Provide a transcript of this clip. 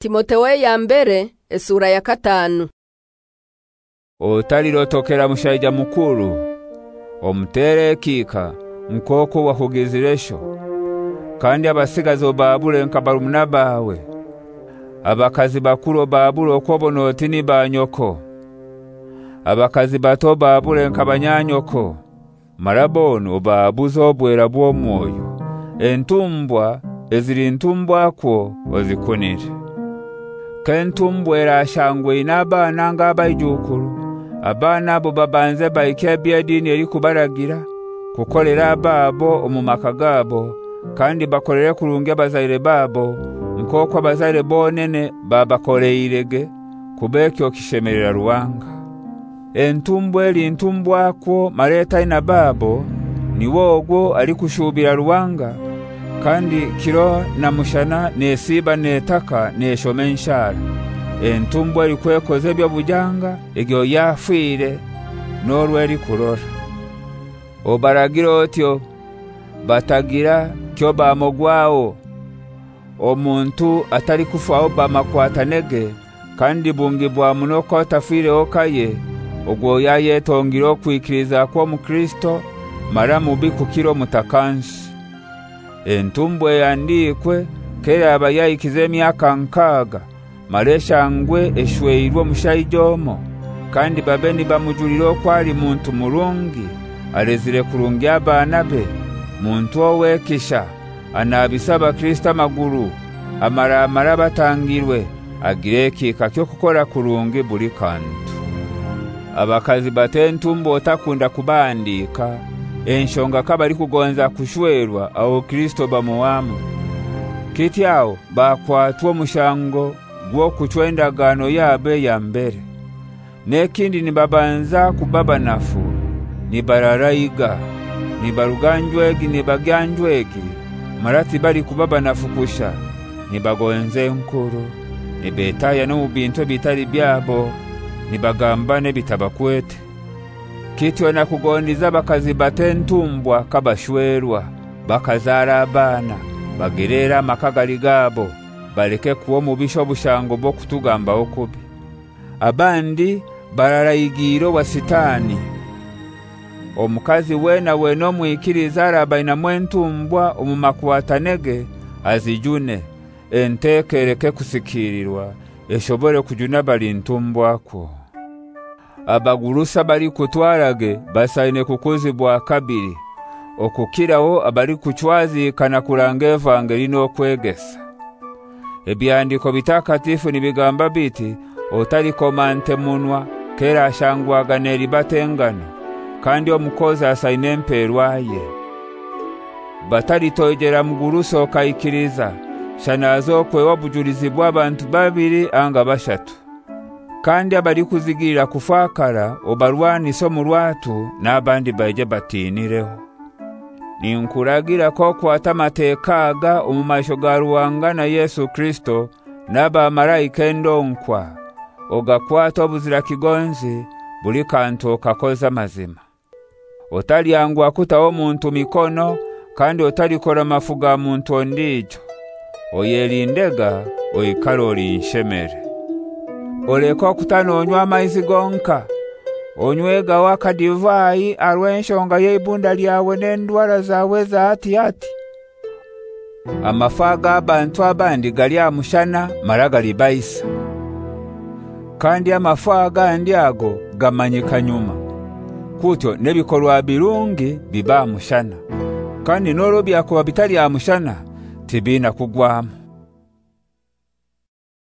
Timoteyo ya mbere esura ya 5. Otalilotokera mushaija mukuru omutere kika nkoko wahugiziresho kandi abasigazo babule nkabarumuna bawe abakazi bakuru babule okobonoti ni banyoko abakazi bato babule nkabanyanyoko marabono babuzo bwera bw'omwoyo entumbwa eziri ntumbwa ko ozikunire kentumbwera shangwe inabana ngabayijukuru abana abo babanze bayikebye dini eri kubaragira kukolera babo omumaka gabo kandi bakolere kurunge abazaire babo nkoko abazaire bonene babakoleirege kubekyo kishemerera ruwanga entumbwe eri ntumbwa ko mareta ina babo niwogwo ali kushubira ruwanga kandi kiro na mushana nesiba netaka neshomenshara entumbwe eri kwekoze byo bujanga egyo yafire norweri kurora obaragiro otyo batagira kyo bamogwao omuntu atari kufaho bamakwatanege kandi bungibwa munoko atafire okaye ogwo yayetongiro kwikiriza kwa mukristo mara mubi kukiro mutakansi entumbwe yandikwe kera abayayikize emyaka 6 maresha ngwe eshweirwe mushaijomo kandi babeni bamujuliro kwali muntu murungi alezire kurungi abana be muntu owekisha anabisaba Kristo maguru amara batangirwe agireki kakyo kukora kurungi buli kantu abakazi batentumbo otakunda kubandika enshonga kabali kugonza kushwerwa aho Kristo bamuwamu kityao bakwatwa mushango gwo kuchwendagano yabe ya mbere nekindi ni babanza kubaba nafu ni bararaiga ni baruganjwegi ni bagyanjwegi marati bali kubaba nafu kusha ni bagonze nkuru ni betaya no bintu bitali byabo ni bagambane bitabakwete kityo na kugondiza bakazi batentumbwa kabashwerwa bakazara abana bagerera makagali gabo baleke kuwo mubisho bushango bwo kutugamba okubi abandi bararayigiro wa sitani omukazi wena weno mwikiriza arabaina mwentumbwa omumakwatanege azijune entekereke kusikirirwa eshobore kujuna bali ntumbwako abagurusa bali kutwarage basaine kukuzibwa kabiri okukirawo abali kuchwazi kana kurange evangeli no kwegesa ebyandiko bitakatifu nibigamba biti otali komante munwa kera ashangwaga neri batengano kandi omukozi asaine mperwaye batali toigera muguruso okayikiriza shanazo kwewa bujulizibwa abantu babiri anga bashatu kandi abali kuzigirira kufakara obarwani somu rwatu n'abandi baje batinireho ninkuragira ko kwatamatekaga omumasho ga Ruwanga na Yesu Kristo naba marayika endonkwa ogakwata obuzira kigonzi buli kantu kakoza mazima otali yangu akuta omuntu mikono kandi otali kora mafuga muntu ondijo oyelindega oikaroli nshemere oleko kutanonywa amaizi gonka onywega wakadivai arwenshonga yeibunda lyawe n'endwara zawe za ati amafaga abantu abandi gali amushana maragali baisa kandi amafaga andyago gamanyika nyuma kutyo nebikorwa birungi biba mushana kandi noro byako bitali amushana tibina kugwama